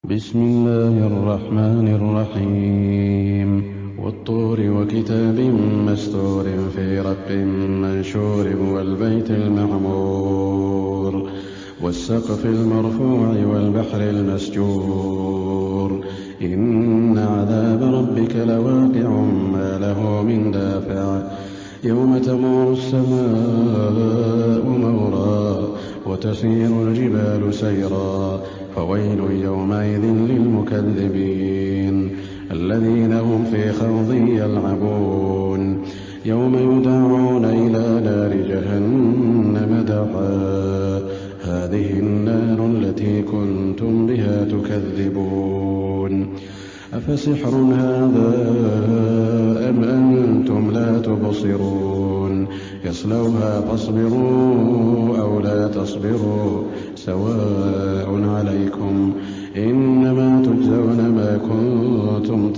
بسم الله الرحمن الرحيم والطور وكتاب مستور في رق منشور والبيت المعمور والسقف المرفوع والبحر المسجور إن عذاب ربك لواقع ما له من دافع يوم تمور السماء مورا وتسير الجبال سيرا فويل يومئذ للمكذبين الذين هم في خوض يلعبون يوم يدعون إلى نار جهنم دعا هذه النار التي كنتم بها تكذبون أفسحر هذا أم أنتم لا تبصرون يصلوها فاصبروا أو لا تصبروا سواء عليكم إنما تجزون ما كنتم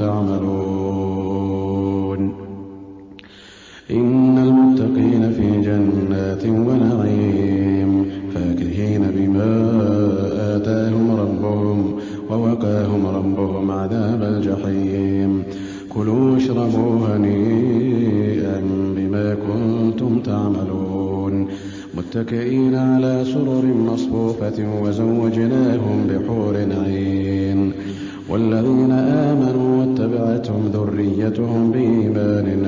تعملون إن المتقين في جنات ونعيم فاكهين بما آتاهم ربهم ووقاهم ربهم عذاب الجحيم كلوا واشربوا هنيئا بما كنتم تعملون متكئين على سرر مصفوفة وزوجناهم بحور عين والذين آمنوا واتبعتهم ذريتهم بإيمان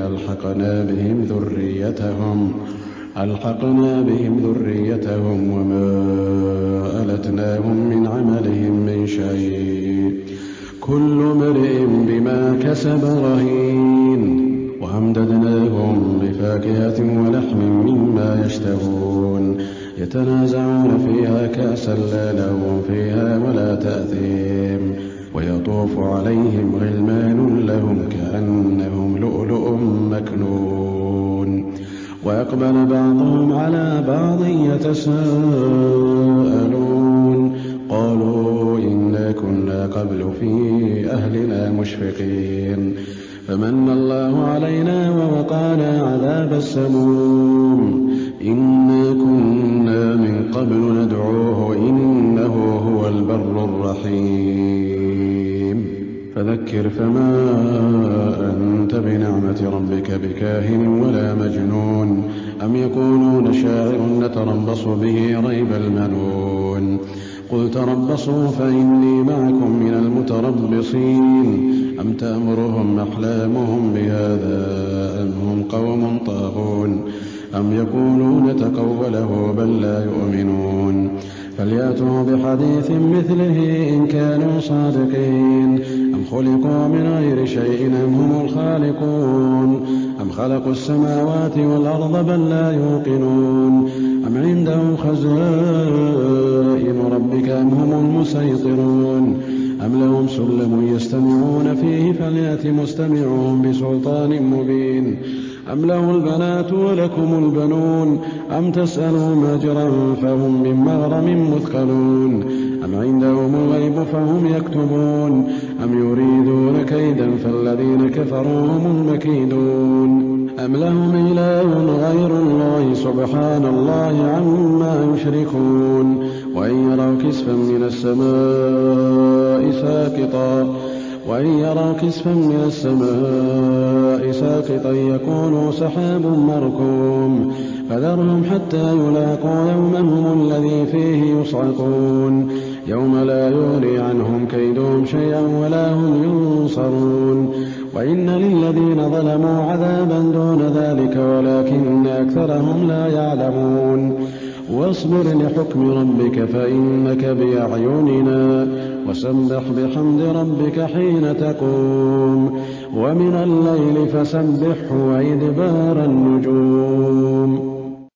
ألحقنا بهم ذريتهم وما ألتناهم من عملهم من شيء كل امرئ بما كسب رهين وأمددناهم بفاكهة ولحم مما يشتهون يتنازعون فيها كأسا لا لهم فيها ولا تأثيم ويطوف عليهم غلمان لهم كأنهم لؤلؤ مكنون وأقبل بعضهم على بعض يتساءلون قالوا إنا كنا قبل في أهلنا مشفقين فمن الله علينا ووقانا عذاب السموم إنا كنا من قبل ندعوه إنه هو البر الرحيم فذكر فما أنت بنعمة ربك بكاهن ولا مجنون أم يقولون شاعر نتربص به ريب المنون قل تربصوا فإني معكم من المتربصين أم تأمرهم أحلامهم بهذا أم هم قوم طاغون أم يقولون تقوله بل لا يؤمنون فليأتوا بحديث مثله إن كانوا صادقين أم خلقوا من غير شيء أم هم الخالقون أم خلقوا السماوات والأرض بل لا يوقنون أم عندهم خزائن ربك أم هم المسيطرون أم لهم سلم يستمعون فيه فليأت مستمعهم بسلطان مبين أم له البنات ولكم البنون أم تسألهم أجرا فهم من مغرم مثقلون أم عندهم الغيب فهم يكتبون أم يريدون كيدا فالذين كفروا هم المكيدون أم لهم إله غير الله سبحان الله عما يشركون وإن يروا كسفا من السماء ساقطا يكونوا سحاب مركوم فذرهم حتى يلاقوا يومهم الذي فيه يصعقون يوم لا يغني عنهم كيدهم شيئا ولا هم ينصرون وإن للذين ظلموا عذابا دون ذلك ولكن أكثرهم لا يعلمون واصبر لحكم ربك فإنك بأعيننا وسبح بحمد ربك حين تقوم ومن الليل فسبحه وإدبار النجوم